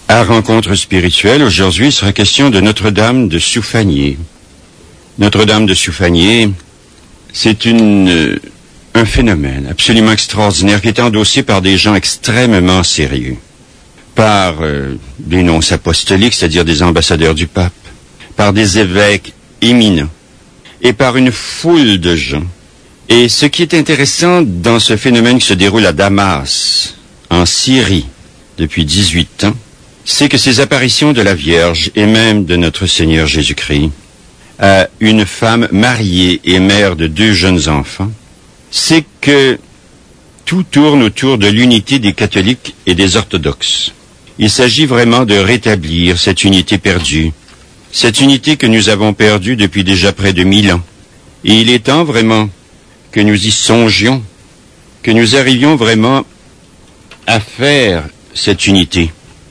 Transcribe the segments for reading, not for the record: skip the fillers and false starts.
À Rencontre spirituelle, aujourd'hui, il sera question de Notre-Dame de Soufanié. Notre-Dame de Soufanié, c'est un phénomène absolument extraordinaire qui est endossé par des gens extrêmement sérieux. Par des nonces apostoliques, c'est-à-dire des ambassadeurs du pape, par des évêques éminents, et par une foule de gens. Et ce qui est intéressant dans ce phénomène qui se déroule à Damas, en Syrie, depuis 18 ans, c'est que ces apparitions de la Vierge et même de notre Seigneur Jésus-Christ à une femme mariée et mère de 2 jeunes enfants, c'est que tout tourne autour de l'unité des catholiques et des orthodoxes. Il s'agit vraiment de rétablir cette unité perdue, cette unité que nous avons perdue depuis déjà près de 1000 ans. Et il est temps vraiment que nous y songions, que nous arrivions vraiment à faire cette unité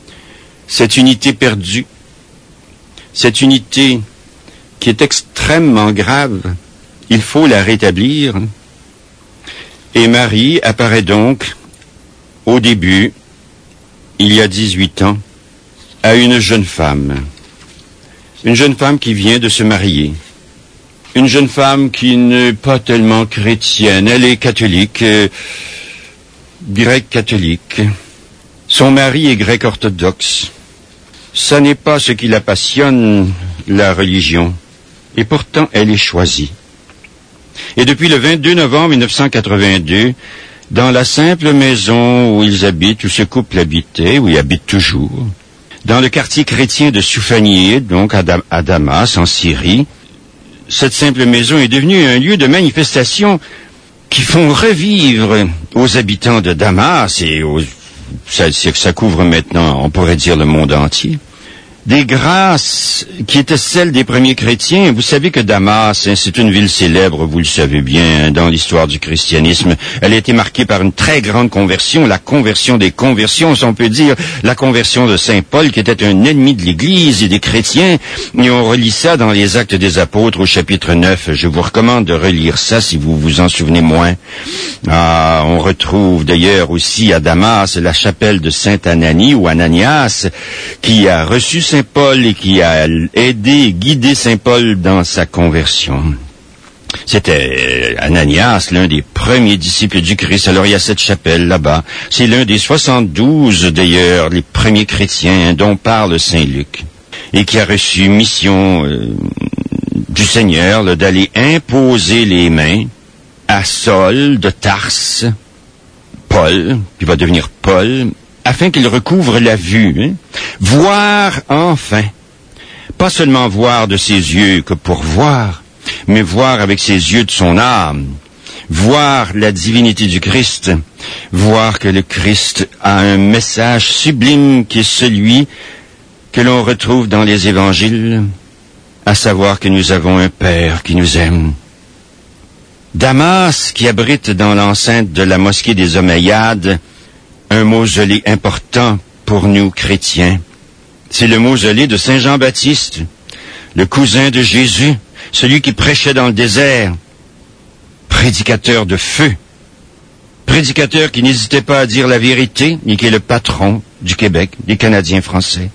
perdue, cette unité qui est extrêmement grave. Il faut la rétablir. Et Marie apparaît donc au début, il y a 18 ans, à une jeune femme qui vient de se marier, une jeune femme qui n'est pas tellement chrétienne, elle est catholique, grec-catholique. Son mari est grec-orthodoxe. Ça n'est pas ce qui la passionne, la religion. Et pourtant, elle est choisie. Et depuis le 22 novembre 1982, dans la simple maison où ils habitent, où ce couple habitait, où il habite toujours, dans le quartier chrétien de Soufanié, donc à Damas, en Syrie, cette simple maison est devenue un lieu de manifestation qui font revivre aux habitants de Damas et ça couvre maintenant, on pourrait dire, le monde entier, des grâces qui étaient celles des premiers chrétiens. Vous savez que Damas, c'est une ville célèbre, vous le savez bien, dans l'histoire du christianisme. Elle a été marquée par une très grande conversion, la conversion des conversions, si on peut dire, la conversion de Saint Paul, qui était un ennemi de l'Église et des chrétiens. Et on relit ça dans les Actes des Apôtres au chapitre 9. Je vous recommande de relire ça si vous vous en souvenez moins. On retrouve d'ailleurs aussi à Damas la chapelle de Saint Anani ou Ananias, qui a reçu Saint Paul et qui a aidé et guidé Saint Paul dans sa conversion. C'était Ananias, l'un des premiers disciples du Christ. Alors il y a cette chapelle là-bas. C'est l'un des 72 d'ailleurs, les premiers chrétiens dont parle Saint Luc. Et qui a reçu mission du Seigneur d'aller imposer les mains à Saul de Tarse, Paul, qui va devenir Paul, afin qu'il recouvre la vue, voir enfin, pas seulement voir de ses yeux que pour voir, mais voir avec ses yeux de son âme, voir la divinité du Christ, voir que le Christ a un message sublime qui est celui que l'on retrouve dans les évangiles, à savoir que nous avons un Père qui nous aime. Damas, qui abrite dans l'enceinte de la mosquée des Omeyyades, un mausolée important pour nous chrétiens. C'est le mausolée de Saint Jean-Baptiste, le cousin de Jésus, celui qui prêchait dans le désert, prédicateur de feu, prédicateur qui n'hésitait pas à dire la vérité et qui est le patron du Québec, des Canadiens français.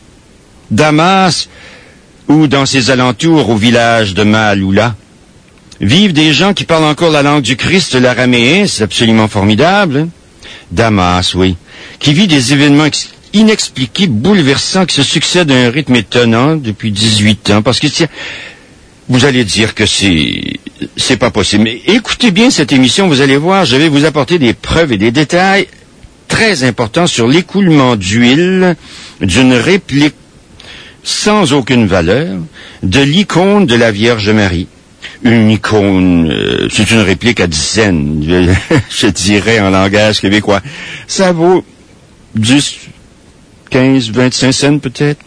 Damas, ou dans ses alentours, au village de Maaloula, vivent des gens qui parlent encore la langue du Christ, l'araméen, c'est absolument formidable. Damas, oui, qui vit des événements inexpliqués, bouleversants, qui se succèdent à un rythme étonnant depuis 18 ans, parce que vous allez dire que c'est pas possible. Mais écoutez bien cette émission, vous allez voir, je vais vous apporter des preuves et des détails très importants sur l'écoulement d'huile d'une réplique sans aucune valeur de l'icône de la Vierge Marie. Une icône, c'est une réplique à 10 cents, je dirais en langage québécois. Ça vaut 10, 15, 25 cents peut-être.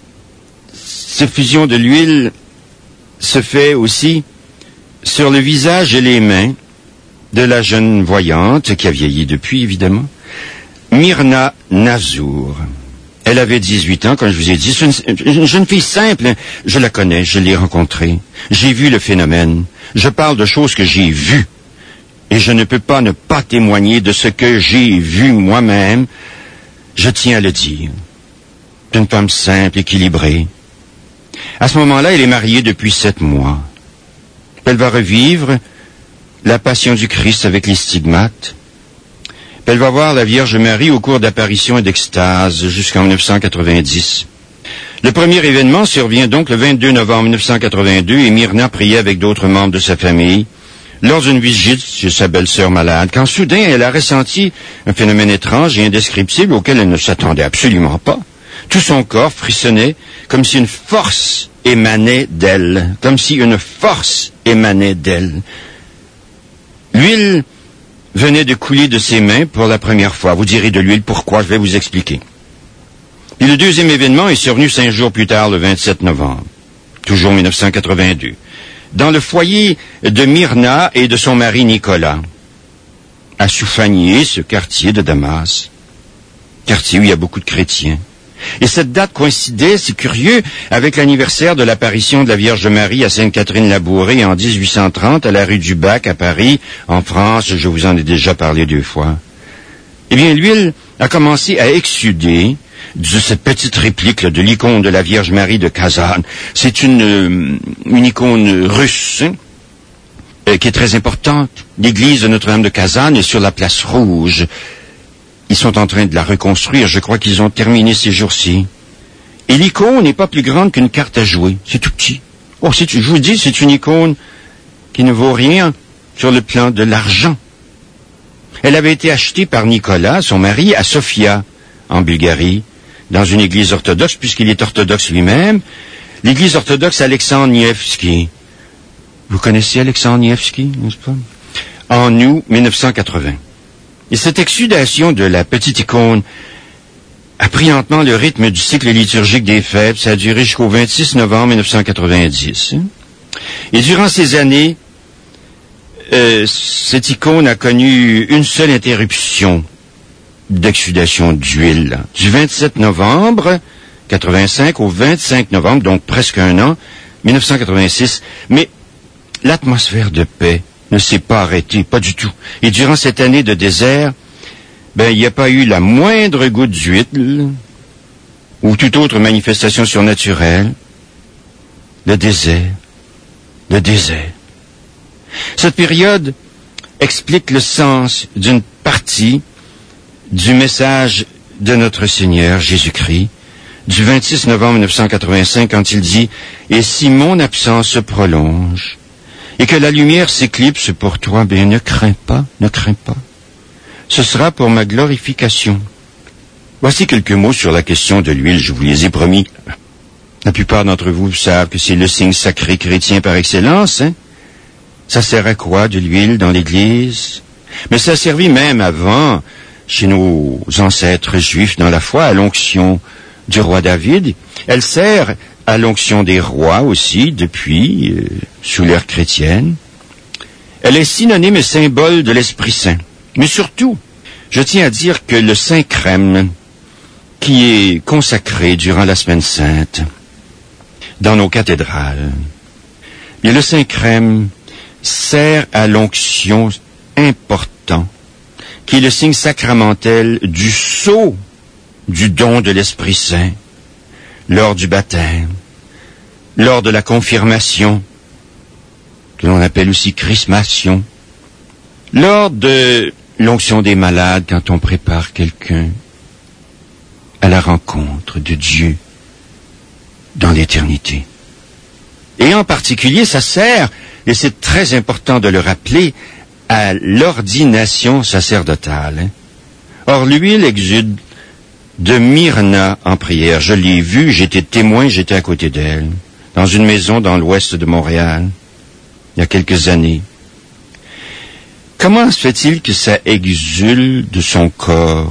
Cette fusion de l'huile se fait aussi sur le visage et les mains de la jeune voyante, qui a vieilli depuis évidemment, Myrna Nazour. Elle avait 18 ans, comme je vous ai dit. C'est une jeune fille simple. Je la connais, je l'ai rencontrée. J'ai vu le phénomène. Je parle de choses que j'ai vues. Et je ne peux pas ne pas témoigner de ce que j'ai vu moi-même. Je tiens à le dire. C'est une femme simple, équilibrée. À ce moment-là, elle est mariée depuis 7 mois. Elle va revivre la passion du Christ avec les stigmates. Elle va voir la Vierge Marie au cours d'apparitions et d'extase jusqu'en 1990. Le premier événement survient donc le 22 novembre 1982 et Myrna priait avec d'autres membres de sa famille lors d'une visite chez sa belle-sœur malade, quand soudain elle a ressenti un phénomène étrange et indescriptible auquel elle ne s'attendait absolument pas. Tout son corps frissonnait comme si une force émanait d'elle, L'huile venait de couler de ses mains pour la première fois. Vous direz de l'huile, pourquoi? Je vais vous expliquer. Et le deuxième événement est survenu 5 jours plus tard, le 27 novembre, toujours 1982, dans le foyer de Myrna et de son mari Nicolas, à Soufanié, ce quartier de Damas, quartier où il y a beaucoup de chrétiens. Et cette date coïncidait, c'est curieux, avec l'anniversaire de l'apparition de la Vierge Marie à Sainte-Catherine-la-Bourrée en 1830 à la rue du Bac à Paris, en France. Je vous en ai déjà parlé 2 fois. Eh bien, l'huile a commencé à exsuder de cette petite réplique de l'icône de la Vierge Marie de Kazan. C'est une icône russe qui est très importante. L'église de Notre-Dame de Kazan est sur la place Rouge. Ils sont en train de la reconstruire. Je crois qu'ils ont terminé ces jours-ci. Et l'icône n'est pas plus grande qu'une carte à jouer. C'est tout petit. Je vous dis, c'est une icône qui ne vaut rien sur le plan de l'argent. Elle avait été achetée par Nicolas, son mari, à Sofia, en Bulgarie, dans une église orthodoxe, puisqu'il est orthodoxe lui-même, l'église orthodoxe Alexandre Nevski. Vous connaissez Alexandre Nevski, n'est-ce pas? En août 1980. Et cette exsudation de la petite icône a pris lentement le rythme du cycle liturgique des fêtes. Ça a duré jusqu'au 26 novembre 1990. Et durant ces années, cette icône a connu une seule interruption d'exsudation d'huile. Du 27 novembre 85 au 25 novembre, donc presque un an, 1986. Mais l'atmosphère de paix ne s'est pas arrêtée, pas du tout. Et durant cette année de désert, il n'y a pas eu la moindre goutte d'huile ou toute autre manifestation surnaturelle. Le désert. Cette période explique le sens d'une partie du message de notre Seigneur Jésus-Christ du 26 novembre 1985 quand il dit « Et si mon absence se prolonge et que la lumière s'éclipse pour toi, ne crains pas. Ce sera pour ma glorification. » Voici quelques mots sur la question de l'huile, je vous les ai promis. La plupart d'entre vous savent que c'est le signe sacré chrétien par excellence, hein? Ça sert à quoi de l'huile dans l'Église? Mais ça a servi même avant, chez nos ancêtres juifs dans la foi, à l'onction du roi David. Elle sert à l'onction des rois aussi, depuis, sous l'ère chrétienne. Elle est synonyme et symbole de l'Esprit Saint. Mais surtout, je tiens à dire que le Saint Crème, qui est consacré durant la Semaine Sainte, dans nos cathédrales, et le Saint Crème sert à l'onction important, qui est le signe sacramentel du sceau du don de l'Esprit Saint, lors du baptême, lors de la confirmation, que l'on appelle aussi chrismation, lors de l'onction des malades, quand on prépare quelqu'un à la rencontre de Dieu dans l'éternité. Et en particulier, ça sert, et c'est très important de le rappeler, à l'ordination sacerdotale. Or, l'huile exude de Myrna en prière. Je l'ai vue, j'étais témoin, j'étais à côté d'elle, dans une maison dans l'ouest de Montréal, il y a quelques années. Comment se fait-il que ça exulte de son corps?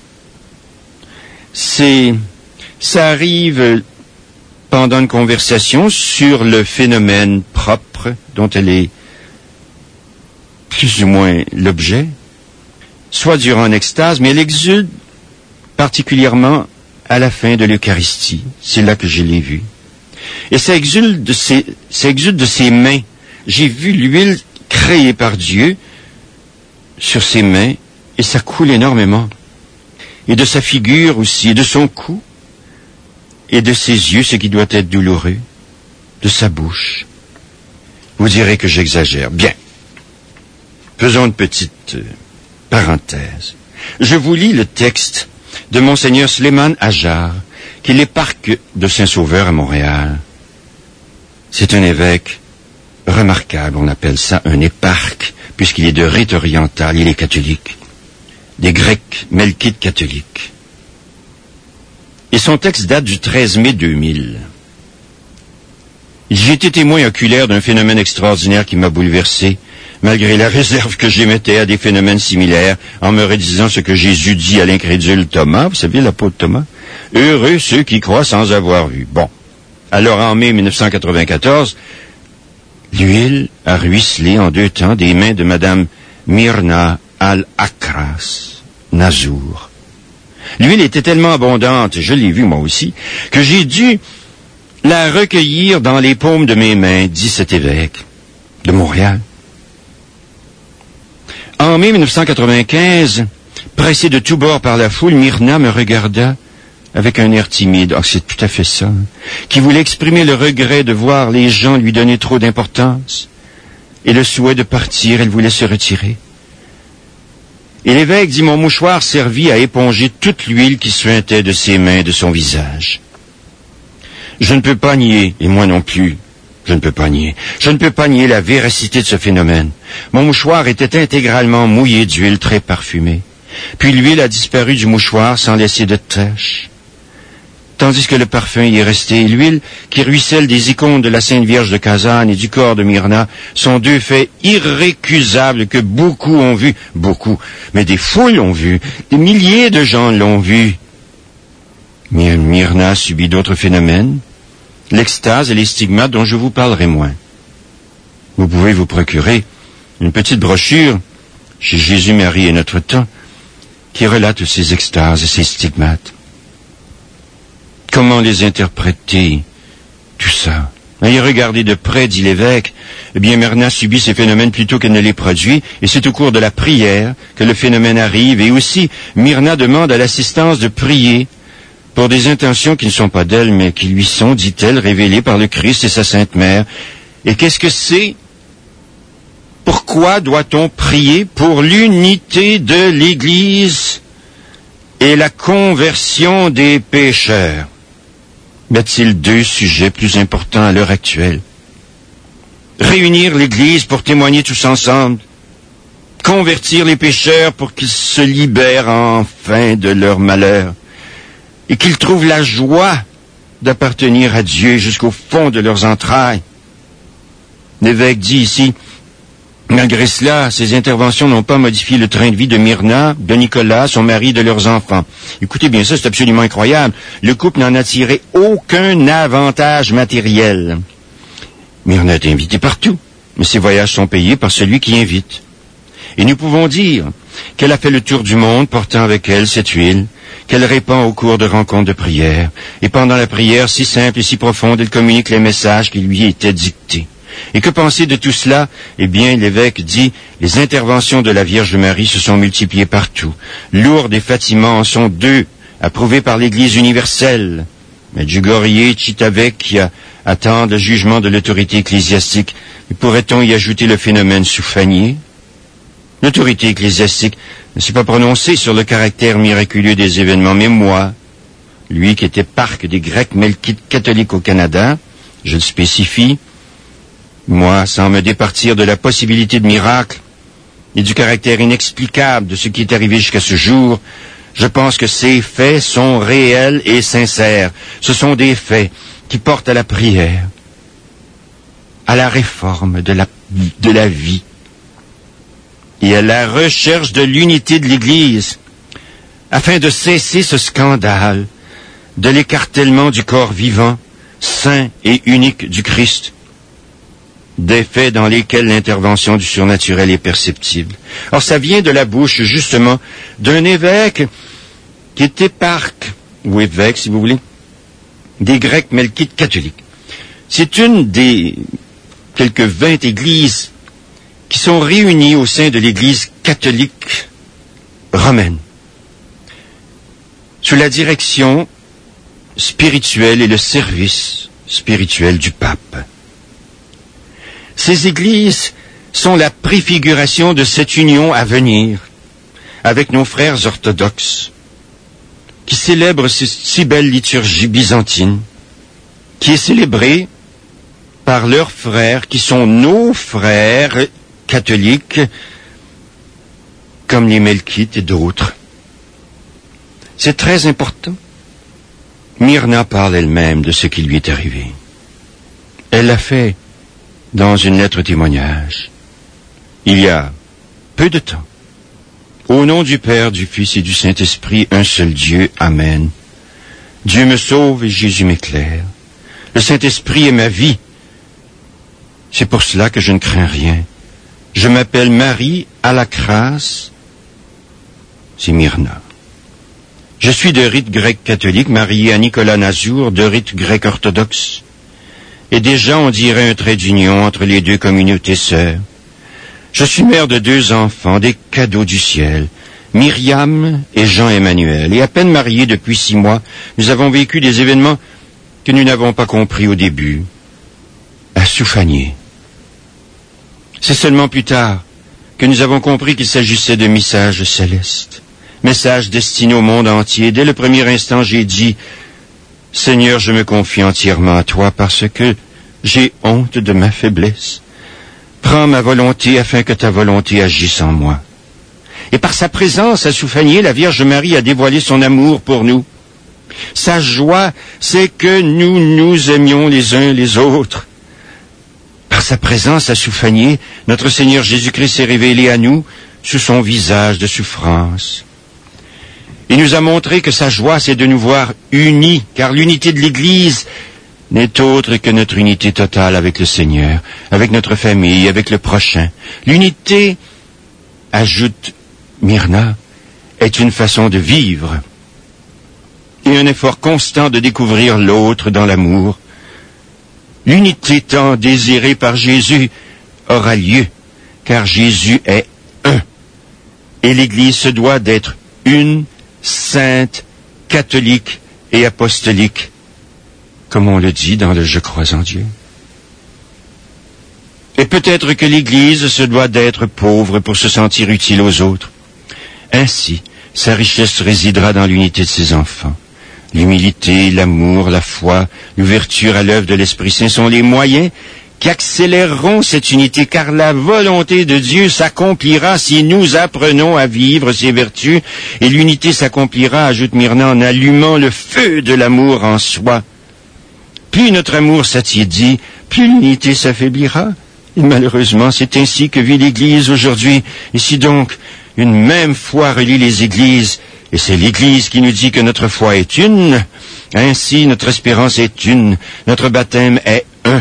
Ça arrive pendant une conversation sur le phénomène propre dont elle est plus ou moins l'objet, soit durant une extase, mais elle exulte particulièrement à la fin de l'Eucharistie. C'est là que je l'ai vue. Et ça exulte de ses mains. J'ai vu l'huile créée par Dieu sur ses mains, et ça coule énormément. Et de sa figure aussi, et de son cou. et de ses yeux ce qui doit être douloureux, de sa bouche. Vous direz que j'exagère. Bien. Faisons une petite parenthèse. Je vous lis le texte de Monseigneur Sleiman Ajar, qui est l'éparque de Saint-Sauveur à Montréal. C'est un évêque remarquable, on appelle ça un éparque, puisqu'il est de rite oriental, il est catholique, des Grecs melkites catholiques. Et son texte date du 13 mai 2000. J'ai été témoin oculaire d'un phénomène extraordinaire qui m'a bouleversé, malgré la réserve que j'émettais à des phénomènes similaires, en me redisant ce que Jésus dit à l'incrédule Thomas, vous savez, l'apôtre Thomas, « Heureux ceux qui croient sans avoir vu ». Bon. Alors, en mai 1994, l'huile a ruisselé en 2 temps des mains de Madame Myrna al-Akras, Nazour. L'huile était tellement abondante, je l'ai vue moi aussi, que j'ai dû la recueillir dans les paumes de mes mains, dit cet évêque de Montréal. En mai 1995, pressé de tous bords par la foule, Myrna me regarda avec un air timide, c'est tout à fait ça, qui voulait exprimer le regret de voir les gens lui donner trop d'importance et le souhait de partir, elle voulait se retirer. Et l'évêque dit, mon mouchoir servit à éponger toute l'huile qui suintait de ses mains et de son visage. Je ne peux pas nier, et moi non plus, je ne peux pas nier la véracité de ce phénomène. Mon mouchoir était intégralement mouillé d'huile très parfumée. Puis l'huile a disparu du mouchoir sans laisser de tache. Tandis que le parfum y est resté, et l'huile qui ruisselle des icônes de la Sainte Vierge de Kazan et du corps de Myrna sont 2 faits irrécusables que beaucoup ont vus. Beaucoup, mais des foules l'ont vu, des milliers de gens l'ont vu. Mais Myrna subit d'autres phénomènes, l'extase et les stigmates dont je vous parlerai moins. Vous pouvez vous procurer une petite brochure chez Jésus, Marie et Notre Temps qui relate ces extases et ces stigmates. Comment les interpréter, tout ça? Ayez regardé de près, dit l'évêque, eh bien Myrna subit ces phénomènes plutôt qu'elle ne les produit, et c'est au cours de la prière que le phénomène arrive, et aussi Myrna demande à l'assistance de prier pour des intentions qui ne sont pas d'elle, mais qui lui sont, dit-elle, révélées par le Christ et sa Sainte Mère. Et qu'est-ce que c'est? Pourquoi doit-on prier pour l'unité de l'Église et la conversion des pécheurs? Y a-t-il 2 sujets plus importants à l'heure actuelle? Réunir l'Église pour témoigner tous ensemble, convertir les pécheurs pour qu'ils se libèrent enfin de leur malheur, et qu'ils trouvent la joie d'appartenir à Dieu jusqu'au fond de leurs entrailles. L'évêque dit ici, malgré cela, ces interventions n'ont pas modifié le train de vie de Myrna, de Nicolas, son mari, de leurs enfants. Écoutez bien ça, c'est absolument incroyable. Le couple n'en a tiré aucun avantage matériel. Myrna est invitée partout, mais ses voyages sont payés par celui qui invite. Et nous pouvons dire qu'elle a fait le tour du monde portant avec elle cette huile, qu'elle répand au cours de rencontres de prière. Et pendant la prière si simple et si profonde, elle communique les messages qui lui étaient dictés. Et que penser de tout cela? Eh bien, l'évêque dit, les interventions de la Vierge Marie se sont multipliées partout. Lourdes et Fatima en sont 2, approuvées par l'Église universelle. Medjugorje, Civitavecchia attendent le jugement de l'autorité ecclésiastique. Et pourrait-on y ajouter le phénomène Soufanier? L'autorité ecclésiastique ne s'est pas prononcée sur le caractère miraculeux des événements, mais moi, lui qui était parc des Grecs melkites catholiques au Canada, je le spécifie, moi, sans me départir de la possibilité de miracle et du caractère inexplicable de ce qui est arrivé jusqu'à ce jour, je pense que ces faits sont réels et sincères. Ce sont des faits qui portent à la prière, à la réforme de la vie et à la recherche de l'unité de l'Église, afin de cesser ce scandale de l'écartèlement du corps vivant, saint et unique du Christ, des faits dans lesquels l'intervention du surnaturel est perceptible. Or, ça vient de la bouche, justement, d'un évêque qui était éparque, ou évêque, si vous voulez, des Grecs melkites catholiques. C'est une des quelques 20 églises qui sont réunies au sein de l'Église catholique romaine, sous la direction spirituel et le service spirituel du pape. Ces églises sont la préfiguration de cette union à venir avec nos frères orthodoxes qui célèbrent cette si belle liturgie byzantine qui est célébrée par leurs frères qui sont nos frères catholiques comme les Melkites et d'autres. C'est très important. Myrna parle elle-même de ce qui lui est arrivé. Elle l'a fait dans une lettre témoignage, il y a peu de temps. Au nom du Père, du Fils et du Saint-Esprit, un seul Dieu, Amen. Dieu me sauve et Jésus m'éclaire. Le Saint-Esprit est ma vie. C'est pour cela que je ne crains rien. Je m'appelle Marie Alacras, c'est Myrna. Je suis de rite grec catholique, mariée à Nicolas Nazour, de rite grec orthodoxe. Et déjà on dirait un trait d'union entre les deux communautés sœurs. Je suis mère de 2 enfants, des cadeaux du ciel, Myriam et Jean-Emmanuel. Et à peine mariés depuis 6 mois, nous avons vécu des événements que nous n'avons pas compris au début. À Soufanié. C'est seulement plus tard que nous avons compris qu'il s'agissait de messages célestes. Messages destinés au monde entier. Dès le premier instant, j'ai dit, Seigneur, je me confie entièrement à toi parce que j'ai honte de ma faiblesse. Prends ma volonté afin que ta volonté agisse en moi. Et par sa présence à Soufanié, la Vierge Marie a dévoilé son amour pour nous. Sa joie, c'est que nous nous aimions les uns les autres. Par sa présence à Soufanié, notre Seigneur Jésus-Christ s'est révélé à nous sous son visage de souffrance. Il nous a montré que sa joie, c'est de nous voir unis, car l'unité de l'Église n'est autre que notre unité totale avec le Seigneur, avec notre famille, avec le prochain. L'unité, ajoute Myrna, est une façon de vivre et un effort constant de découvrir l'autre dans l'amour. L'unité tant désirée par Jésus aura lieu, car Jésus est un. Et l'Église se doit d'être une, sainte, catholique et apostolique, comme on le dit dans le « Je crois en Dieu ». Et peut-être que l'Église se doit d'être pauvre pour se sentir utile aux autres. Ainsi, sa richesse résidera dans l'unité de ses enfants. L'humilité, l'amour, la foi, l'ouverture à l'œuvre de l'Esprit Saint sont les moyens qui accéléreront cette unité, car la volonté de Dieu s'accomplira si nous apprenons à vivre ces vertus, et l'unité s'accomplira, ajoute Myrna, en allumant le feu de l'amour en soi. Plus notre amour s'attiédit, plus l'unité s'affaiblira. Et malheureusement, c'est ainsi que vit l'Église aujourd'hui. Et si donc une même foi relie les Églises, et c'est l'Église qui nous dit que notre foi est une, ainsi notre espérance est une, notre baptême est un.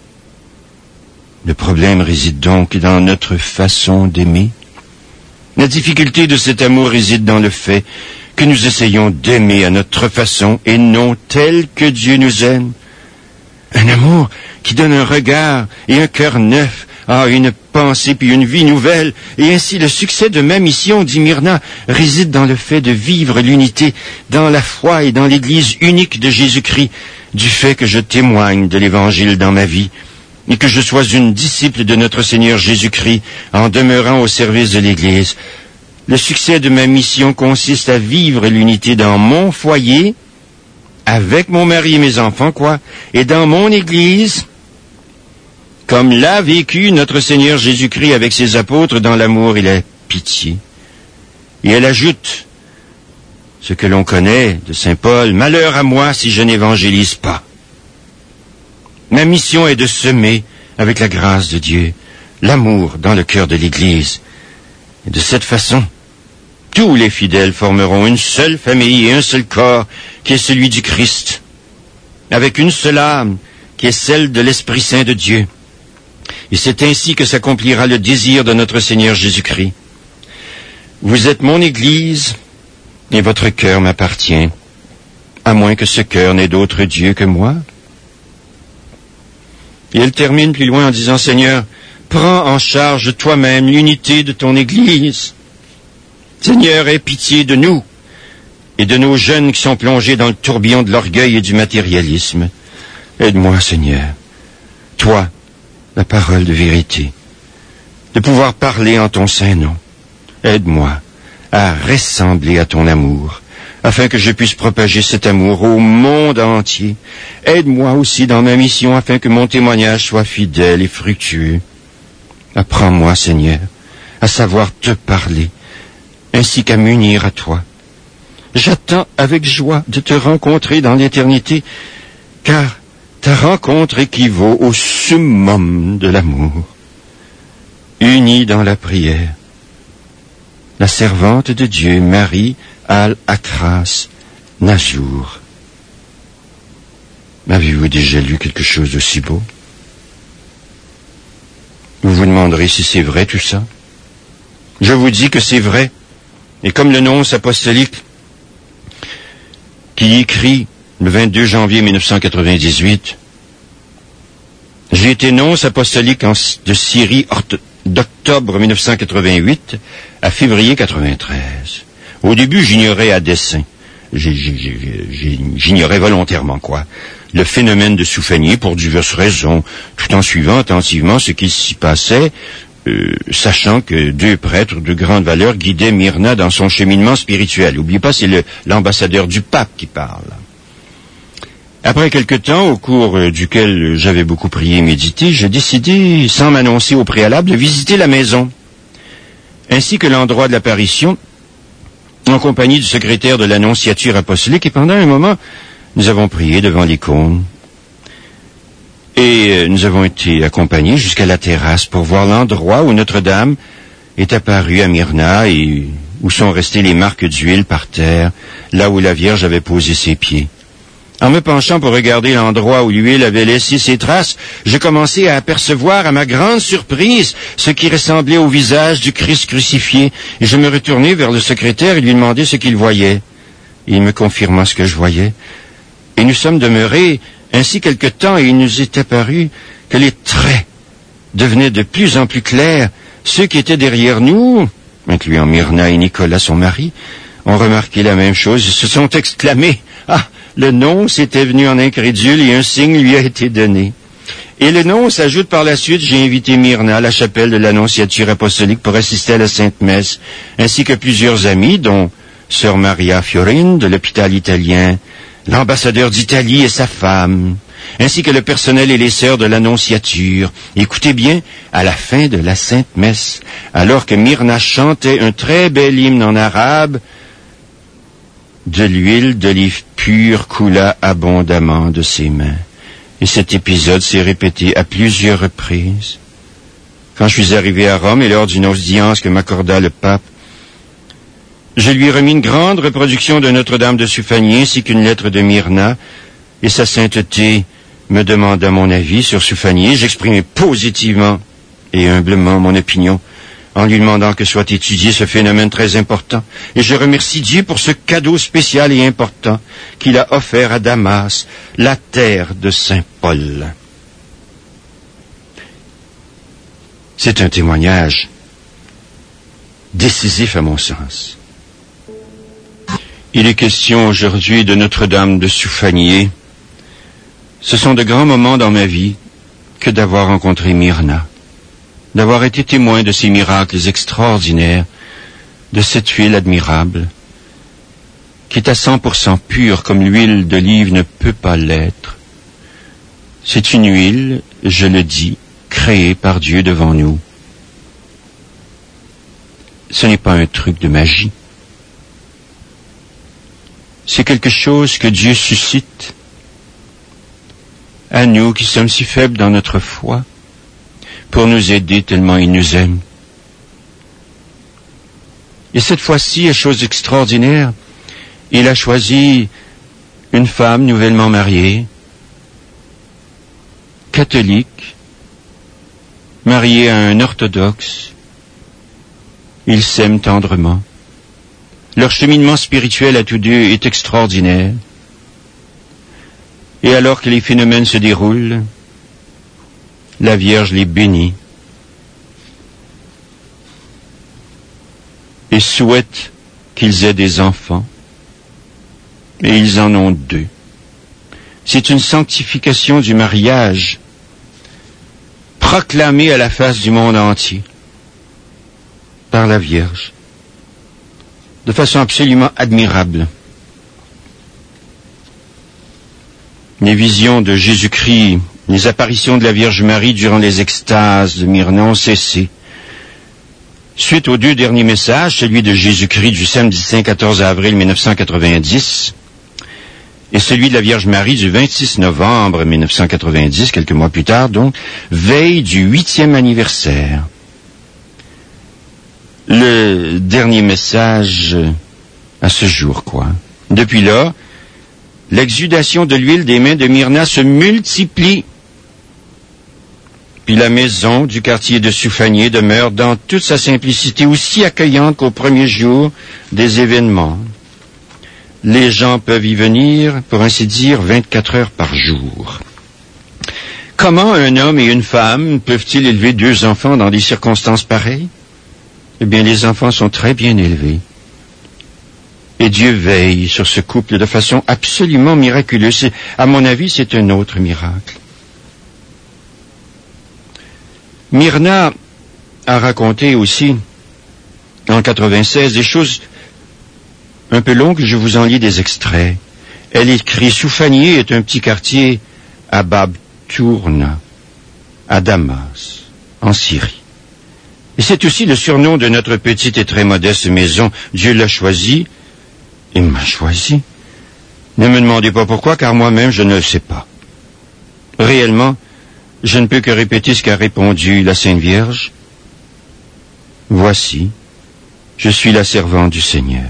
Le problème réside donc dans notre façon d'aimer. La difficulté de cet amour réside dans le fait que nous essayons d'aimer à notre façon et non tel que Dieu nous aime. Un amour qui donne un regard et un cœur neuf, une pensée puis une vie nouvelle. Et ainsi le succès de ma mission, dit Myrna, réside dans le fait de vivre l'unité dans la foi et dans l'Église unique de Jésus-Christ, du fait que je témoigne de l'Évangile dans ma vie et que je sois une disciple de notre Seigneur Jésus-Christ en demeurant au service de l'Église. Le succès de ma mission consiste à vivre l'unité dans mon foyer, avec mon mari et mes enfants, et dans mon Église, comme l'a vécu notre Seigneur Jésus-Christ avec ses apôtres dans l'amour et la pitié. Et elle ajoute ce que l'on connaît de Saint Paul, « Malheur à moi si je n'évangélise pas ». Ma mission est de semer, avec la grâce de Dieu, l'amour dans le cœur de l'Église. Et de cette façon, tous les fidèles formeront une seule famille et un seul corps, qui est celui du Christ, avec une seule âme, qui est celle de l'Esprit Saint de Dieu. Et c'est ainsi que s'accomplira le désir de notre Seigneur Jésus-Christ. Vous êtes mon Église, et votre cœur m'appartient, à moins que ce cœur n'ait d'autre Dieu que moi. Et elle termine plus loin en disant, Seigneur, prends en charge toi-même l'unité de ton Église. Seigneur, aie pitié de nous, et de nos jeunes qui sont plongés dans le tourbillon de l'orgueil et du matérialisme. Aide-moi, Seigneur, toi, la parole de vérité, de pouvoir parler en ton saint nom. Aide-moi à ressembler à ton amour, afin que je puisse propager cet amour au monde entier. Aide-moi aussi dans ma mission, afin que mon témoignage soit fidèle et fructueux. Apprends-moi, Seigneur, à savoir te parler, ainsi qu'à m'unir à toi. J'attends avec joie de te rencontrer dans l'éternité, car ta rencontre équivaut au summum de l'amour. Unie dans la prière, la servante de Dieu, Marie Al-Akras Nazour. Avez-vous déjà lu quelque chose d'aussi beau? Vous vous demanderez si c'est vrai tout ça? Je vous dis que c'est vrai. Et comme le nonce apostolique qui écrit le 22 janvier 1998, j'ai été nonce apostolique de Syrie d'octobre 1988 à février 93. Au début, j'ignorais à dessein. J'ignorais volontairement, le phénomène de Soufanié pour diverses raisons, tout en suivant attentivement ce qui s'y passait, sachant que 2 prêtres de grande valeur guidaient Myrna dans son cheminement spirituel. N'oubliez pas, c'est l'ambassadeur du pape qui parle. Après quelque temps, au cours duquel j'avais beaucoup prié et médité, j'ai décidé, sans m'annoncer au préalable, de visiter la maison, ainsi que l'endroit de l'apparition, en compagnie du secrétaire de l'Annonciature apostolique, et pendant un moment, nous avons prié devant l'icône. Et nous avons été accompagnés jusqu'à la terrasse pour voir l'endroit où Notre-Dame est apparue à Myrna et où sont restées les marques d'huile par terre, là où la Vierge avait posé ses pieds. En me penchant pour regarder l'endroit où l'huile avait laissé ses traces, je commençai à apercevoir, à ma grande surprise, ce qui ressemblait au visage du Christ crucifié, et je me retournai vers le secrétaire et lui demandai ce qu'il voyait. Il me confirma ce que je voyais. Et nous sommes demeurés ainsi quelque temps, et il nous est apparu que les traits devenaient de plus en plus clairs. Ceux qui étaient derrière nous, incluant Myrna et Nicolas, son mari, ont remarqué la même chose et se sont exclamés « Ah, le nonce était venu en incrédule et un signe lui a été donné. » Et le nonce ajoute par la suite « J'ai invité Myrna à la chapelle de l'Annonciature apostolique pour assister à la Sainte Messe, ainsi que plusieurs amis, dont Sœur Maria Fiorin de l'hôpital italien, l'ambassadeur d'Italie et sa femme, ainsi que le personnel et les sœurs de l'Annonciature. Écoutez bien, à la fin de la Sainte Messe, alors que Myrna chantait un très bel hymne en arabe, de l'huile d'olive pure coula abondamment de ses mains. Et cet épisode s'est répété à plusieurs reprises. Quand je suis arrivé à Rome et lors d'une audience que m'accorda le pape, je lui ai remis une grande reproduction de Notre-Dame de Soufanié ainsi qu'une lettre de Myrna, et sa sainteté me demanda mon avis sur Soufanié. J'exprimai positivement et humblement mon opinion en lui demandant que soit étudié ce phénomène très important. Et je remercie Dieu pour ce cadeau spécial et important qu'il a offert à Damas, la terre de Saint Paul. C'est un témoignage décisif à mon sens. Il est question aujourd'hui de Notre-Dame de Soufanié. Ce sont de grands moments dans ma vie que d'avoir rencontré Myrna, d'avoir été témoin de ces miracles extraordinaires, de cette huile admirable, qui est à 100% pure comme l'huile d'olive ne peut pas l'être. C'est une huile, je le dis, créée par Dieu devant nous. Ce n'est pas un truc de magie. C'est quelque chose que Dieu suscite à nous qui sommes si faibles dans notre foi, pour nous aider tellement il nous aime. Et cette fois-ci, à chose extraordinaire, il a choisi une femme nouvellement mariée, catholique, mariée à un orthodoxe. Ils s'aiment tendrement. Leur cheminement spirituel à tous deux est extraordinaire. Et alors que les phénomènes se déroulent, la Vierge les bénit et souhaite qu'ils aient des enfants et ils en ont 2. C'est une sanctification du mariage proclamée à la face du monde entier par la Vierge, de façon absolument admirable. Les visions de Jésus-Christ, les apparitions de la Vierge Marie durant les extases de Myrna ont cessé. Suite aux 2 derniers messages, celui de Jésus-Christ du samedi Saint 14 avril 1990 et celui de la Vierge Marie du 26 novembre 1990, quelques mois plus tard donc, veille du 8e anniversaire. Le dernier message à ce jour, quoi. Depuis là, l'exsudation de l'huile des mains de Myrna se multiplie. Puis la maison du quartier de Soufanier demeure dans toute sa simplicité aussi accueillante qu'au premier jour des événements. Les gens peuvent y venir, pour ainsi dire, 24 heures par jour. Comment un homme et une femme peuvent-ils élever 2 enfants dans des circonstances pareilles? Eh bien, les enfants sont très bien élevés. Et Dieu veille sur ce couple de façon absolument miraculeuse. À mon avis, c'est un autre miracle. Myrna a raconté aussi, en 96, des choses un peu longues, je vous en lis des extraits. Elle écrit « Soufanier est un petit quartier à Bab Tourna, à Damas, en Syrie. Et c'est aussi le surnom de notre petite et très modeste maison. Dieu l'a choisi et m'a choisi. Ne me demandez pas pourquoi, car moi-même je ne le sais pas. Réellement, je ne peux que répéter ce qu'a répondu la Sainte Vierge. Voici, je suis la servante du Seigneur.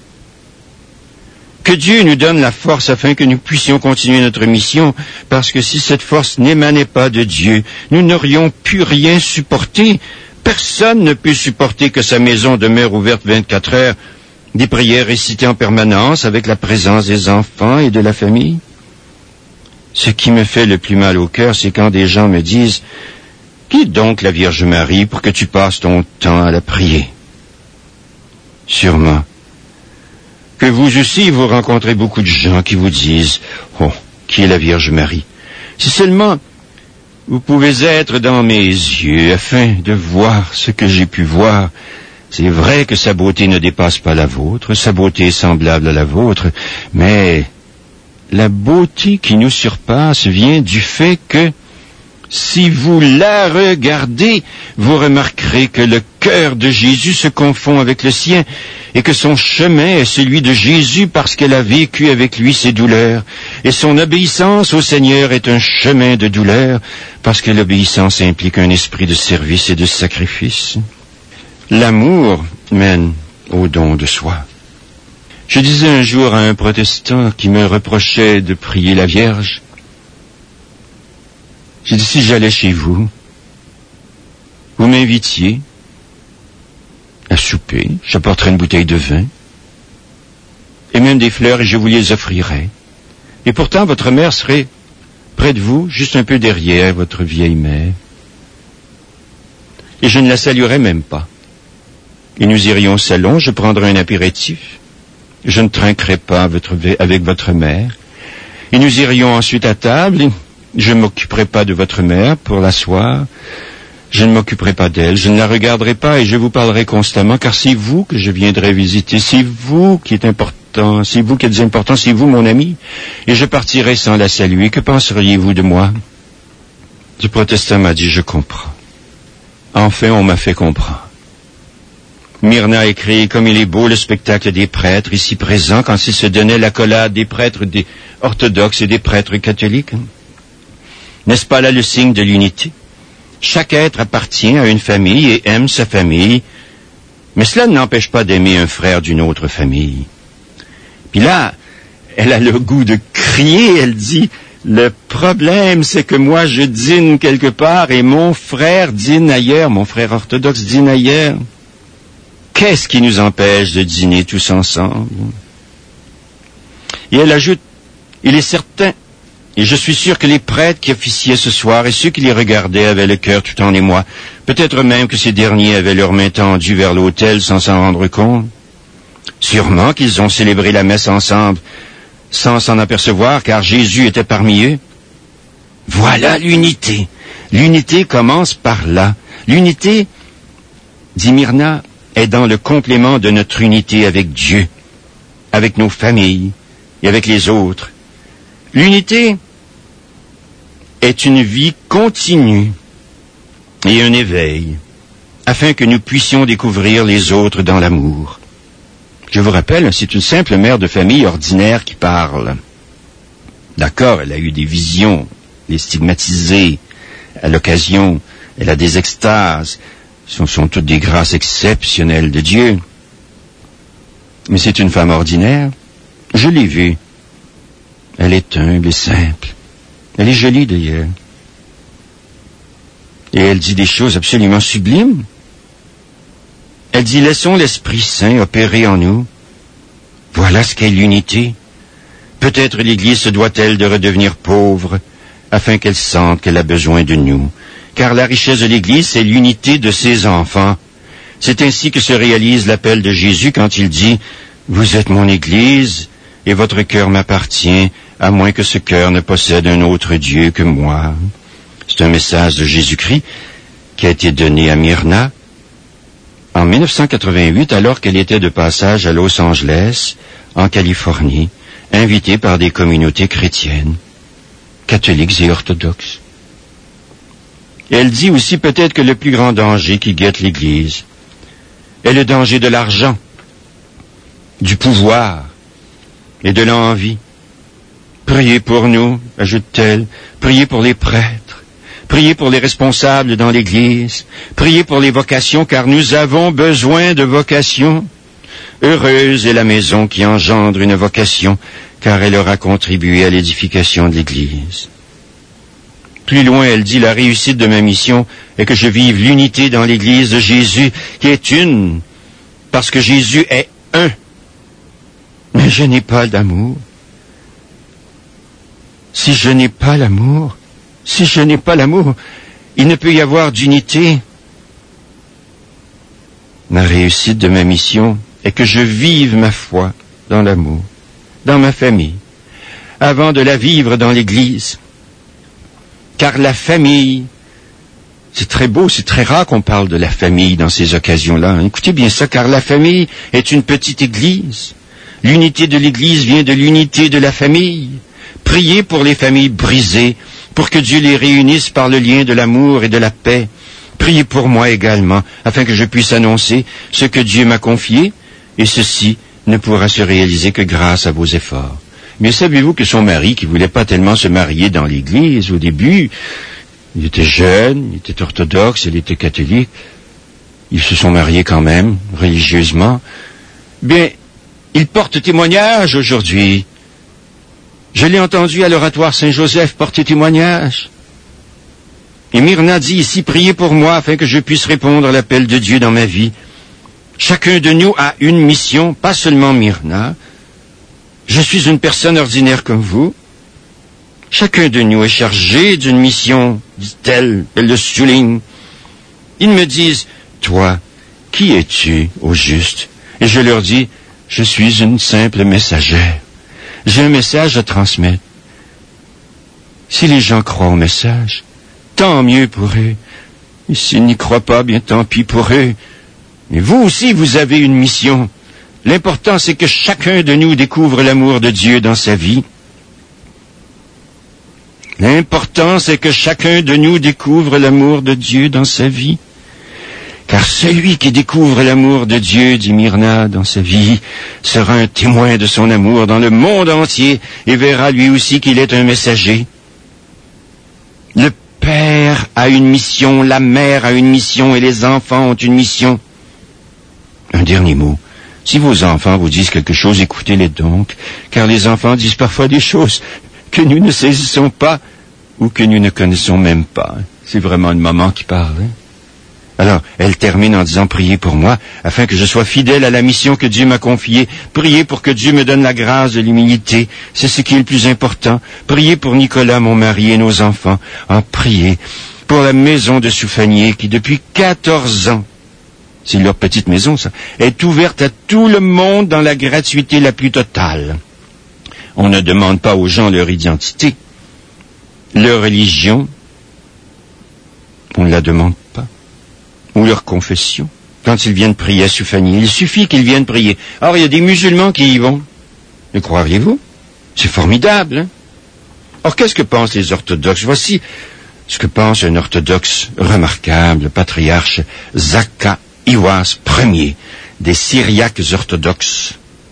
Que Dieu nous donne la force afin que nous puissions continuer notre mission, parce que si cette force n'émanait pas de Dieu, nous n'aurions pu rien supporter. Personne ne peut supporter que sa maison demeure ouverte 24 heures, des prières récitées en permanence avec la présence des enfants et de la famille. Ce qui me fait le plus mal au cœur, c'est quand des gens me disent « Qui est donc la Vierge Marie pour que tu passes ton temps à la prier ?» Sûrement que vous aussi, vous rencontrez beaucoup de gens qui vous disent « Oh, qui est la Vierge Marie ?» Si seulement vous pouvez être dans mes yeux afin de voir ce que j'ai pu voir. C'est vrai que sa beauté ne dépasse pas la vôtre, sa beauté est semblable à la vôtre, mais la beauté qui nous surpasse vient du fait que si vous la regardez, vous remarquerez que le cœur de Jésus se confond avec le sien et que son chemin est celui de Jésus parce qu'elle a vécu avec lui ses douleurs. Et son obéissance au Seigneur est un chemin de douleur parce que l'obéissance implique un esprit de service et de sacrifice. L'amour mène au don de soi. Je disais un jour à un protestant qui me reprochait de prier la Vierge, j'ai dit, si j'allais chez vous, vous m'invitiez à souper, j'apporterais une bouteille de vin, et même des fleurs, et je vous les offrirais. Et pourtant, votre mère serait près de vous, juste un peu derrière votre vieille mère. Et je ne la saluerais même pas. Et nous irions au salon, je prendrais un apéritif, je ne trinquerais pas avec votre mère, et nous irions ensuite à table, et je ne m'occuperai pas de votre mère pour l'asseoir. Je ne m'occuperai pas d'elle. Je ne la regarderai pas et je vous parlerai constamment, car c'est vous que je viendrai visiter. C'est vous qui êtes important. C'est vous qui êtes important. C'est vous, mon ami. Et je partirai sans la saluer. Que penseriez-vous de moi? Le protestant m'a dit, je comprends. Enfin, on m'a fait comprendre. Myrna écrit, comme il est beau le spectacle des prêtres ici présents quand ils se donnaient l'accolade des prêtres des orthodoxes et des prêtres catholiques. N'est-ce pas là le signe de l'unité? Chaque être appartient à une famille et aime sa famille, mais cela n'empêche pas d'aimer un frère d'une autre famille. Puis là, elle a le goût de crier, elle dit, le problème c'est que moi je dîne quelque part et mon frère dîne ailleurs, mon frère orthodoxe dîne ailleurs. Qu'est-ce qui nous empêche de dîner tous ensemble? Et elle ajoute, il est certain, et je suis sûr que les prêtres qui officiaient ce soir et ceux qui les regardaient avaient le cœur tout en émoi. Peut-être même que ces derniers avaient leurs mains tendues vers l'autel sans s'en rendre compte. Sûrement qu'ils ont célébré la messe ensemble, sans s'en apercevoir, car Jésus était parmi eux. Voilà l'unité. L'unité commence par là. L'unité, dit Myrna, est dans le complément de notre unité avec Dieu, avec nos familles et avec les autres. L'unité est une vie continue et un éveil, afin que nous puissions découvrir les autres dans l'amour. Je vous rappelle, c'est une simple mère de famille ordinaire qui parle. D'accord, elle a eu des visions, elle est stigmatisée à l'occasion, elle a des extases, ce sont toutes des grâces exceptionnelles de Dieu. Mais c'est une femme ordinaire, je l'ai vue. Elle est humble et simple. Elle est jolie d'ailleurs. Et elle dit des choses absolument sublimes. Elle dit, laissons l'Esprit Saint opérer en nous. Voilà ce qu'est l'unité. Peut-être l'Église se doit-elle de redevenir pauvre, afin qu'elle sente qu'elle a besoin de nous. Car la richesse de l'Église, c'est l'unité de ses enfants. C'est ainsi que se réalise l'appel de Jésus quand il dit, vous êtes mon Église, et votre cœur m'appartient, à moins que ce cœur ne possède un autre Dieu que moi. C'est un message de Jésus-Christ qui a été donné à Myrna en 1988, alors qu'elle était de passage à Los Angeles, en Californie, invitée par des communautés chrétiennes, catholiques et orthodoxes. Elle dit aussi peut-être que le plus grand danger qui guette l'Église est le danger de l'argent, du pouvoir et de l'envie. Priez pour nous, ajoute-t-elle, priez pour les prêtres, priez pour les responsables dans l'Église, priez pour les vocations, car nous avons besoin de vocations. Heureuse est la maison qui engendre une vocation, car elle aura contribué à l'édification de l'Église. Plus loin, elle dit, la réussite de ma mission est que je vive l'unité dans l'Église de Jésus, qui est une, parce que Jésus est un. Mais je n'ai pas d'amour. Si je n'ai pas l'amour, il ne peut y avoir d'unité. Ma réussite de ma mission est que je vive ma foi dans l'amour, dans ma famille, avant de la vivre dans l'Église. Car la famille, c'est très beau, c'est très rare qu'on parle de la famille dans ces occasions-là. Écoutez bien ça, car la famille est une petite Église. L'unité de l'Église vient de l'unité de la famille. Priez pour les familles brisées, pour que Dieu les réunisse par le lien de l'amour et de la paix. Priez pour moi également, afin que je puisse annoncer ce que Dieu m'a confié, et ceci ne pourra se réaliser que grâce à vos efforts. Mais savez-vous que son mari, qui voulait pas tellement se marier dans l'Église au début, il était jeune, il était orthodoxe, elle était catholique, ils se sont mariés quand même, religieusement, bien, il porte témoignage aujourd'hui. Je l'ai entendu à l'oratoire Saint-Joseph porter témoignage. Et Myrna dit ici, priez pour moi afin que je puisse répondre à l'appel de Dieu dans ma vie. Chacun de nous a une mission, pas seulement Myrna. Je suis une personne ordinaire comme vous. Chacun de nous est chargé d'une mission, dit-elle, elle le souligne. Ils me disent, toi, qui es-tu au juste? Et je leur dis, je suis une simple messagère. J'ai un message à transmettre. Si les gens croient au message, tant mieux pour eux. Et s'ils n'y croient pas, bien tant pis pour eux. Mais vous aussi, vous avez une mission. L'important, c'est que chacun de nous découvre l'amour de Dieu dans sa vie. L'important, c'est que chacun de nous découvre l'amour de Dieu dans sa vie. Car celui qui découvre l'amour de Dieu, dit Myrna, dans sa vie, sera un témoin de son amour dans le monde entier et verra lui aussi qu'il est un messager. Le père a une mission, la mère a une mission et les enfants ont une mission. Un dernier mot. Si vos enfants vous disent quelque chose, écoutez-les donc, car les enfants disent parfois des choses que nous ne saisissons pas ou que nous ne connaissons même pas. C'est vraiment une maman qui parle. Alors, elle termine en disant, priez pour moi, afin que je sois fidèle à la mission que Dieu m'a confiée. Priez pour que Dieu me donne la grâce de l'humilité. C'est ce qui est le plus important. Priez pour Nicolas, mon mari, et nos enfants. Priez pour la maison de Soufanier, qui depuis 14 ans, c'est leur petite maison, ça, est ouverte à tout le monde dans la gratuité la plus totale. On ne demande pas aux gens leur identité. Leur religion, on ne la demande pas. Ou leur confession. Quand ils viennent prier à Soufanié, il suffit qu'ils viennent prier. Or, il y a des musulmans qui y vont. Le croiriez-vous? C'est formidable, hein? Or, qu'est-ce que pensent les orthodoxes? Voici ce que pense un orthodoxe remarquable, le patriarche Zakka Iwas Ier, des Syriaques orthodoxes.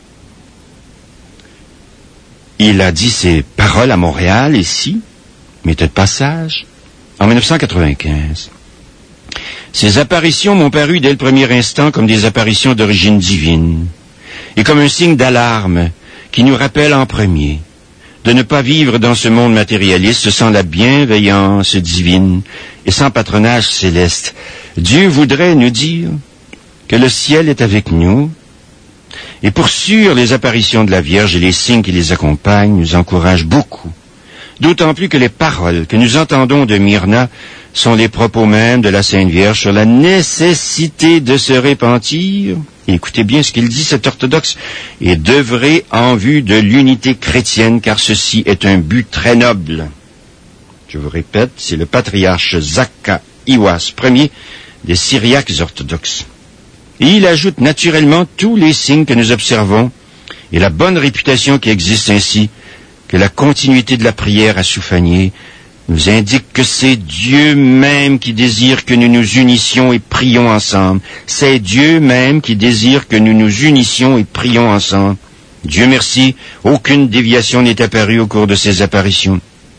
Il a dit ces paroles à Montréal, ici, méthode de passage, en 1995. Ces apparitions m'ont paru dès le premier instant comme des apparitions d'origine divine, et comme un signe d'alarme qui nous rappelle en premier de ne pas vivre dans ce monde matérialiste sans la bienveillance divine et sans patronage céleste. Dieu voudrait nous dire que le ciel est avec nous, et pour sûr, les apparitions de la Vierge et les signes qui les accompagnent nous encouragent beaucoup. D'autant plus que les paroles que nous entendons de Myrna sont les propos mêmes de la Sainte Vierge sur la nécessité de se repentir. Et écoutez bien ce qu'il dit, cet orthodoxe, et d'œuvrer en vue de l'unité chrétienne, car ceci est un but très noble. Je vous répète, c'est le patriarche Zakka Iwas Ier des Syriaques orthodoxes. Et il ajoute naturellement tous les signes que nous observons et la bonne réputation qui existe ainsi que la continuité de la prière à Soufanié nous indique que c'est Dieu même qui désire que nous nous unissions et prions ensemble. C'est Dieu même qui désire que nous nous unissions et prions ensemble. Dieu merci, aucune déviation n'est apparue au cours de ces apparitions.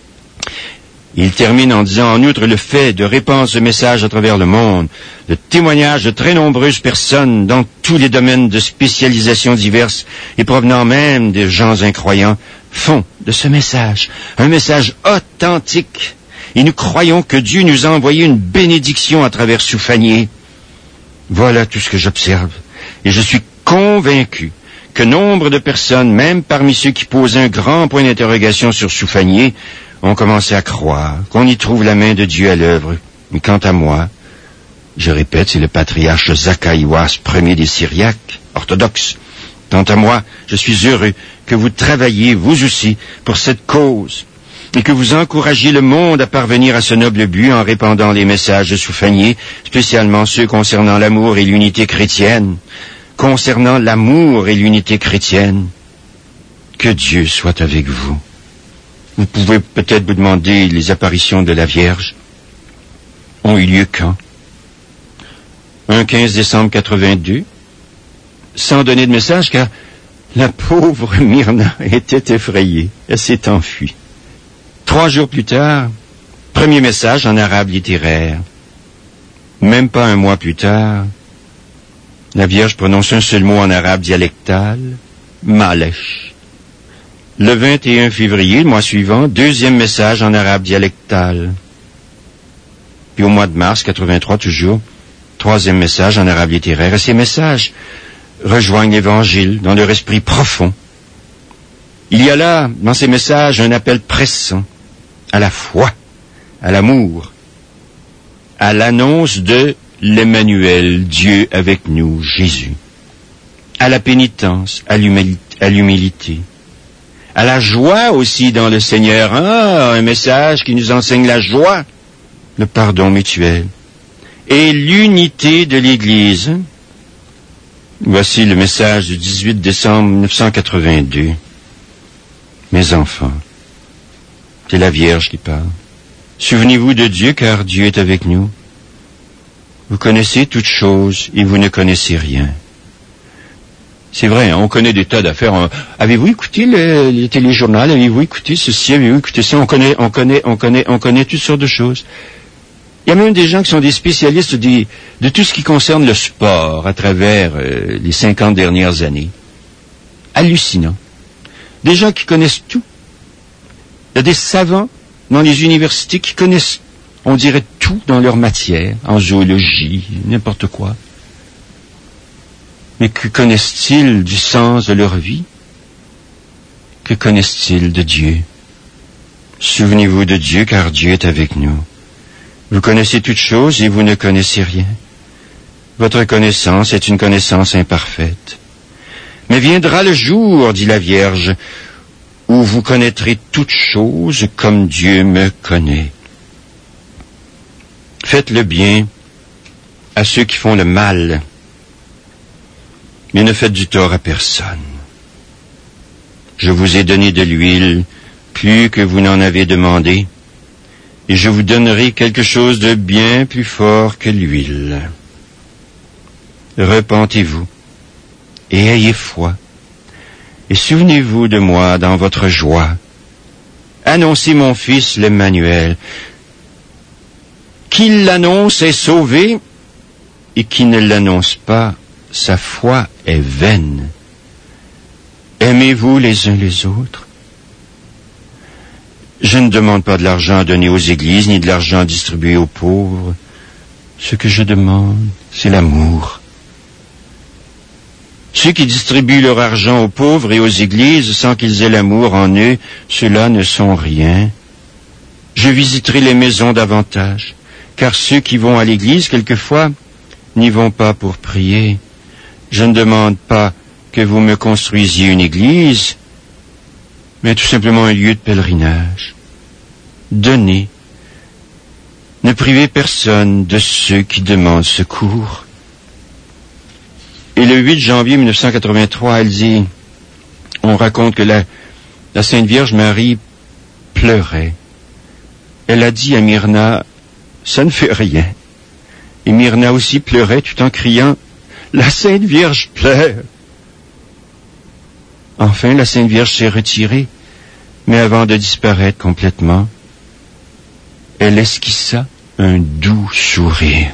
Il termine en disant, en outre, le fait de répandre ce message à travers le monde, le témoignage de très nombreuses personnes dans tous les domaines de spécialisation diverses et provenant même des gens incroyants, font de ce message un message authentique. Et nous croyons que Dieu nous a envoyé une bénédiction à travers Soufanié. Voilà tout ce que j'observe. Et je suis convaincu que nombre de personnes, même parmi ceux qui posent un grand point d'interrogation sur Soufanié, ont commencé à croire qu'on y trouve la main de Dieu à l'œuvre. Mais quant à moi, je répète, c'est le patriarche Zakka Iwas Ier des Syriaques orthodoxes. Quant à moi, je suis heureux que vous travailliez, vous aussi, pour cette cause, et que vous encouragiez le monde à parvenir à ce noble but en répandant les messages de Soufanié, spécialement ceux concernant l'amour et l'unité chrétienne. Concernant l'amour et l'unité chrétienne, que Dieu soit avec vous. Vous pouvez peut-être vous demander, les apparitions de la Vierge ont eu lieu quand? Un 15 décembre 82, sans donner de message, car la pauvre Myrna était effrayée. Elle s'est enfuie. 3 jours plus tard, premier message en arabe littéraire. Même pas un mois plus tard, la Vierge prononce un seul mot en arabe dialectal, Malesh. Le 21 février, le mois suivant, deuxième message en arabe dialectal. Puis au mois de mars 83, toujours, troisième message en arabe littéraire. Et ces messages rejoignent l'Évangile dans leur esprit profond. Il y a là, dans ces messages, un appel pressant à la foi, à l'amour, à l'annonce de l'Emmanuel, Dieu avec nous, Jésus, à la pénitence, à l'humilité, à la joie aussi dans le Seigneur. Un message qui nous enseigne la joie, le pardon mutuel et l'unité de l'Église. Voici le message du 18 décembre 1982. Mes enfants, c'est la Vierge qui parle. Souvenez-vous de Dieu, car Dieu est avec nous. Vous connaissez toutes choses et vous ne connaissez rien. C'est vrai, on connaît des tas d'affaires. Avez-vous écouté le téléjournal? Avez-vous écouté ceci? Avez-vous écouté ça? On connaît toutes sortes de choses. Il y a même des gens qui sont des spécialistes de tout ce qui concerne le sport à travers les 50 dernières années. Hallucinant. Des gens qui connaissent tout. Il y a des savants dans les universités qui connaissent, on dirait, tout dans leur matière, en zoologie, n'importe quoi. Mais que connaissent-ils du sens de leur vie? Que connaissent-ils de Dieu? Souvenez-vous de Dieu, car Dieu est avec nous. Vous connaissez toutes choses et vous ne connaissez rien. Votre connaissance est une connaissance imparfaite. Mais viendra le jour, dit la Vierge, où vous connaîtrez toutes choses comme Dieu me connaît. Faites le bien à ceux qui font le mal, mais ne faites du tort à personne. Je vous ai donné de l'huile, plus que vous n'en avez demandé, et je vous donnerai quelque chose de bien plus fort que l'huile. Repentez-vous et ayez foi, et souvenez-vous de moi dans votre joie. Annoncez mon Fils l'Emmanuel. Qui l'annonce est sauvé, et qui ne l'annonce pas, sa foi est vaine. Aimez-vous les uns les autres. Je ne demande pas de l'argent à donner aux églises, ni de l'argent à distribuer aux pauvres. Ce que je demande, c'est l'amour. Ceux qui distribuent leur argent aux pauvres et aux églises sans qu'ils aient l'amour en eux, ceux-là ne sont rien. Je visiterai les maisons davantage, car ceux qui vont à l'église, quelquefois, n'y vont pas pour prier. Je ne demande pas que vous me construisiez une église, mais tout simplement un lieu de pèlerinage. Donnez. Ne privez personne de ceux qui demandent secours. Et le 8 janvier 1983, elle dit, on raconte que la Sainte Vierge Marie pleurait. Elle a dit à Myrna, ça ne fait rien. Et Myrna aussi pleurait tout en criant, la Sainte Vierge pleure. Enfin, la Sainte Vierge s'est retirée, mais avant de disparaître complètement, elle esquissa un doux sourire.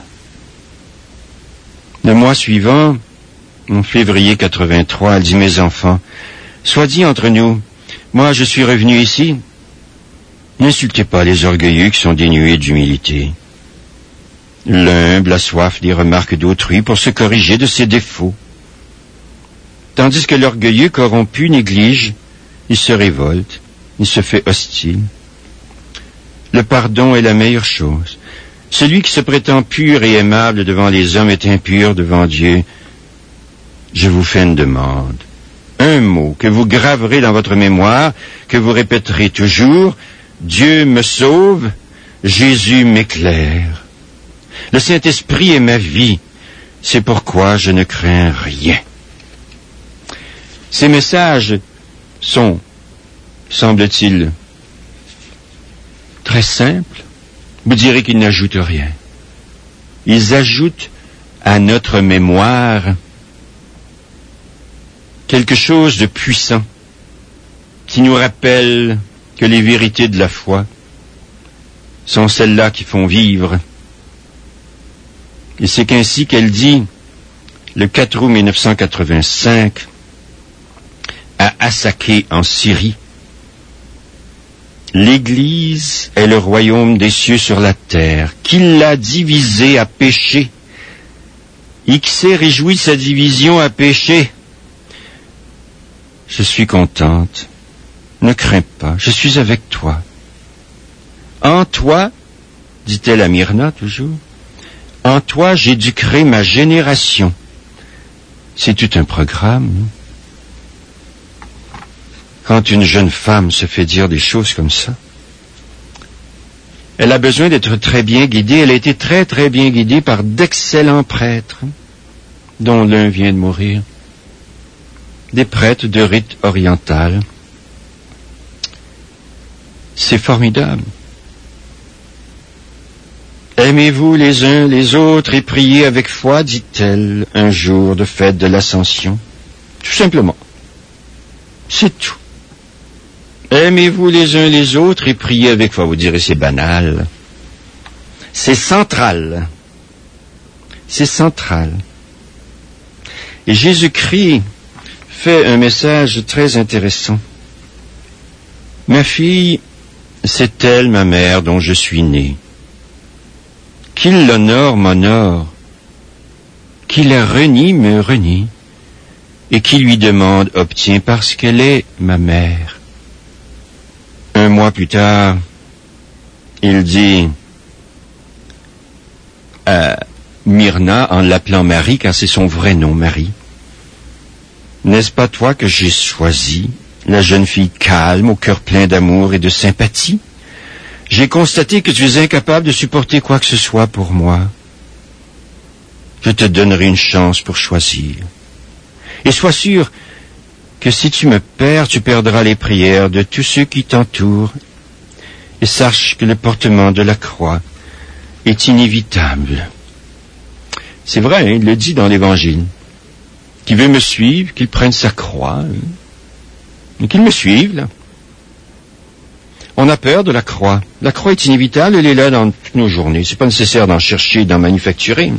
Le mois suivant, en février 83, elle dit, mes enfants, soit dit entre nous, moi je suis revenu ici, n'insultez pas les orgueilleux qui sont dénués d'humilité. L'humble a soif des remarques d'autrui pour se corriger de ses défauts. Tandis que l'orgueilleux corrompu néglige, il se révolte, il se fait hostile. Le pardon est la meilleure chose. Celui qui se prétend pur et aimable devant les hommes est impur devant Dieu. Je vous fais une demande. Un mot que vous graverez dans votre mémoire, que vous répéterez toujours, Dieu me sauve, Jésus m'éclaire. Le Saint-Esprit est ma vie, c'est pourquoi je ne crains rien. Ces messages sont, semble-t-il, très simples. Vous direz qu'ils n'ajoutent rien. Ils ajoutent à notre mémoire quelque chose de puissant qui nous rappelle que les vérités de la foi sont celles-là qui font vivre. Et c'est qu'ainsi qu'elle dit, le 4 août 1985, à Assaké, en Syrie, l'Église est le royaume des cieux sur la terre, qui l'a divisé à péché, et qui s'est réjoui de sa division à péché. Je suis contente, ne crains pas, je suis avec toi. En toi, dit-elle à Myrna toujours, en toi j'éduquerai ma génération. C'est tout un programme. Quand une jeune femme se fait dire des choses comme ça, elle a besoin d'être très bien guidée. Elle a été très très bien guidée par d'excellents prêtres, dont l'un vient de mourir. Des prêtres de rite oriental. C'est formidable. Aimez-vous les uns les autres et priez avec foi, dit-elle, un jour de fête de l'Ascension. Tout simplement. C'est tout. Aimez-vous les uns les autres et priez avec foi. Vous direz, c'est banal. C'est central. C'est central. Et Jésus-Christ fait un message très intéressant. Ma fille, c'est elle, ma mère, dont je suis né. Qu'il l'honore, m'honore. Qui la renie, me renie. Et qui lui demande, obtient, parce qu'elle est ma mère. Un mois plus tard, il dit à Myrna, en l'appelant Marie, car c'est son vrai nom, Marie, « N'est-ce pas toi que j'ai choisi la jeune fille calme, au cœur plein d'amour et de sympathie. J'ai constaté que tu es incapable de supporter quoi que ce soit pour moi. Je te donnerai une chance pour choisir. Et sois sûr que si tu me perds, tu perdras les prières de tous ceux qui t'entourent. Et sache que le portement de la croix est inévitable. C'est vrai, hein, il le dit dans l'Évangile. Qui veut me suivre, qu'il prenne sa croix, et qu'il me suive, là. On a peur de la croix. La croix est inévitable, elle est là dans toutes nos journées. C'est pas nécessaire d'en chercher, d'en manufacturer.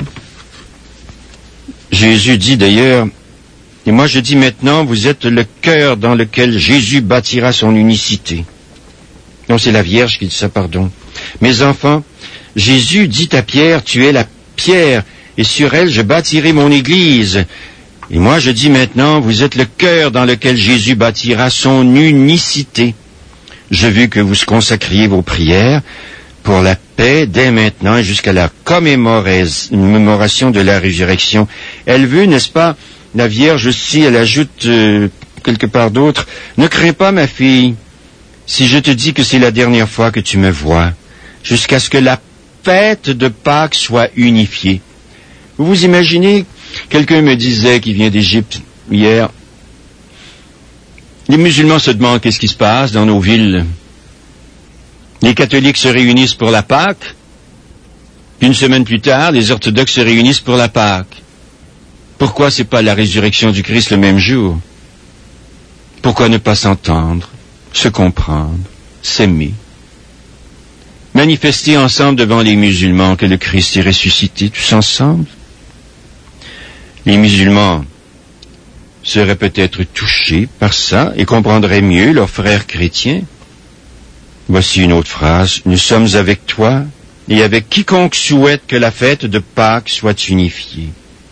Jésus dit d'ailleurs, et moi je dis maintenant, vous êtes le cœur dans lequel Jésus bâtira son unicité. Non, c'est la Vierge qui dit ça, pardon. Mes enfants, Jésus dit à Pierre, tu es la pierre, et sur elle je bâtirai mon église. Et moi je dis maintenant, vous êtes le cœur dans lequel Jésus bâtira son unicité. Je veux que vous consacriez vos prières pour la paix dès maintenant et jusqu'à la commémoration de la résurrection. Elle veut, n'est-ce pas, la Vierge aussi, elle ajoute quelque part d'autre, ne crains pas ma fille, si je te dis que c'est la dernière fois que tu me vois, jusqu'à ce que la fête de Pâques soit unifiée. Vous vous imaginez, quelqu'un me disait qui vient d'Égypte hier, les musulmans se demandent qu'est-ce qui se passe dans nos villes. Les catholiques se réunissent pour la Pâque. Une semaine plus tard, les orthodoxes se réunissent pour la Pâque. Pourquoi c'est pas la résurrection du Christ le même jour? Pourquoi ne pas s'entendre, se comprendre, s'aimer? Manifester ensemble devant les musulmans que le Christ est ressuscité, tous ensemble? Les musulmans seraient peut-être touchés par ça et comprendraient mieux leurs frères chrétiens. Voici une autre phrase. Nous sommes avec toi et avec quiconque souhaite que la fête de Pâques soit unifiée.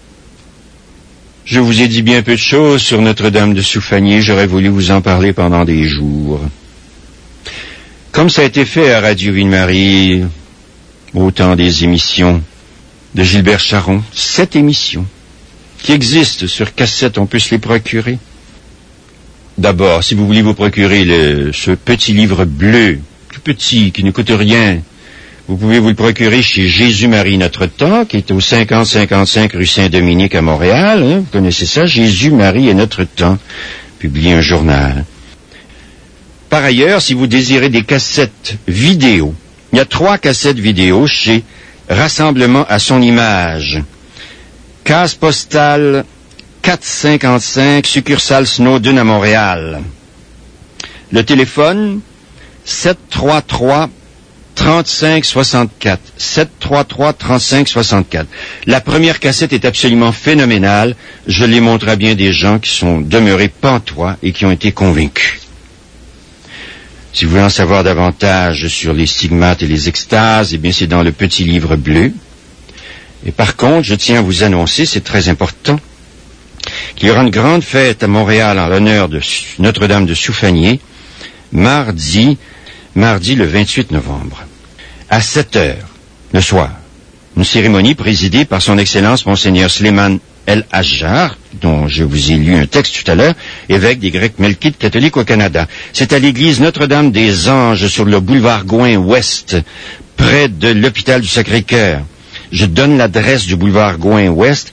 Je vous ai dit bien peu de choses sur Notre-Dame de Soufanié. J'aurais voulu vous en parler pendant des jours. Comme ça a été fait à Radio Ville-Marie, au temps des émissions de Gilbert Charron, 7 émissions qui existent sur cassette, on peut se les procurer. D'abord, si vous voulez vous procurer ce petit livre bleu, tout petit, qui ne coûte rien, vous pouvez vous le procurer chez Jésus-Marie Notre Temps, qui est au 50-55 rue Saint-Dominique à Montréal. Hein, vous connaissez ça, Jésus-Marie et Notre Temps, publié un journal. Par ailleurs, si vous désirez des cassettes vidéo, il y a 3 cassettes vidéo chez Rassemblement à son image. Case postale 455, succursale Snowden à Montréal. Le téléphone 733-3564. 733-3564. La première cassette est absolument phénoménale. Je l'ai montré à bien des gens qui sont demeurés pantois et qui ont été convaincus. Si vous voulez en savoir davantage sur les stigmates et les extases, eh bien c'est dans le petit livre bleu. Et par contre, je tiens à vous annoncer, c'est très important, qu'il y aura une grande fête à Montréal en l'honneur de Notre-Dame de Soufanié, mardi le 28 novembre, à 7h, le soir. Une cérémonie présidée par son Excellence Monseigneur Sleiman El-Hajjar, dont je vous ai lu un texte tout à l'heure, évêque des Grecs melkites catholiques au Canada. C'est à l'église Notre-Dame des Anges sur le boulevard Gouin-Ouest, près de l'hôpital du Sacré-Cœur. Je donne l'adresse du boulevard Gouin-Ouest,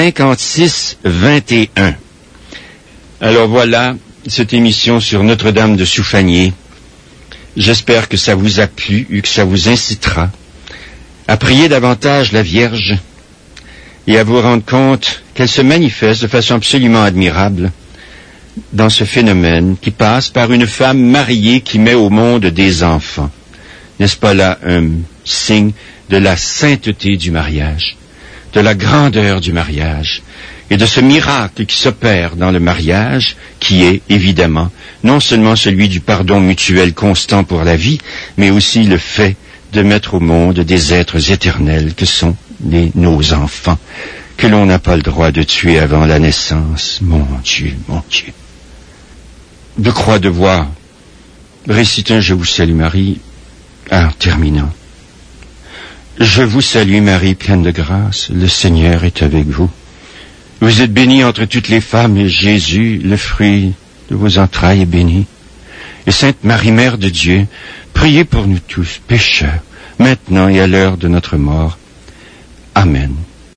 5621. Alors voilà, cette émission sur Notre-Dame de Soufanié. J'espère que ça vous a plu et que ça vous incitera à prier davantage la Vierge et à vous rendre compte qu'elle se manifeste de façon absolument admirable dans ce phénomène qui passe par une femme mariée qui met au monde des enfants. N'est-ce pas là un signe de la sainteté du mariage, de la grandeur du mariage et de ce miracle qui s'opère dans le mariage, qui est évidemment non seulement celui du pardon mutuel constant pour la vie, mais aussi le fait de mettre au monde des êtres éternels que sont nos enfants, que l'on n'a pas le droit de tuer avant la naissance. Mon Dieu, mon Dieu. De croix de voix, récite un Je vous salue Marie, en terminant. Je vous salue Marie, pleine de grâce, le Seigneur est avec vous. Vous êtes bénie entre toutes les femmes, et Jésus, le fruit de vos entrailles est béni. Et Sainte Marie, Mère de Dieu, priez pour nous tous, pécheurs, maintenant et à l'heure de notre mort. Amen.